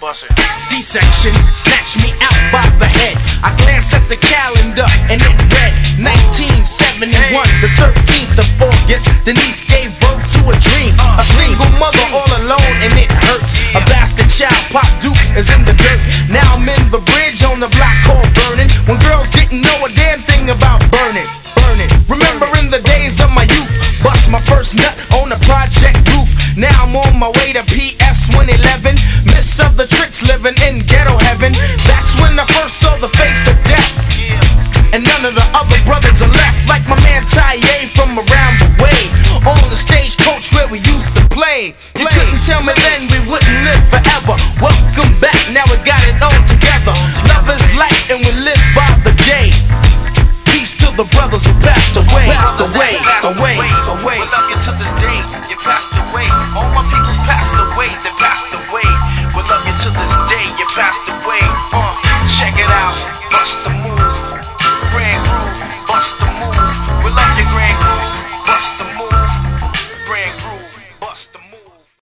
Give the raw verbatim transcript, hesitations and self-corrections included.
C-section snatched me out by the head. I glanced at the calendar and it read nineteen seventy-one, the thirteenth of August. Denise gave birth to a dream, a single mother all alone, and it hurts. A bastard child, Pop Duke, is in the dirt. Now I'm in the bridge on the block called Vernon, when girls didn't know a damn thing about burning. Burning. Remembering the days of my youth, bust my first nut on the project roof. Now I'm on my way to P S one eleven, miss of the tricks living in ghetto heaven. That's when I first saw the face of death, and none of the other brothers are left. Like my man Taye from around the way, on the stagecoach where we used to play. You couldn't tell me then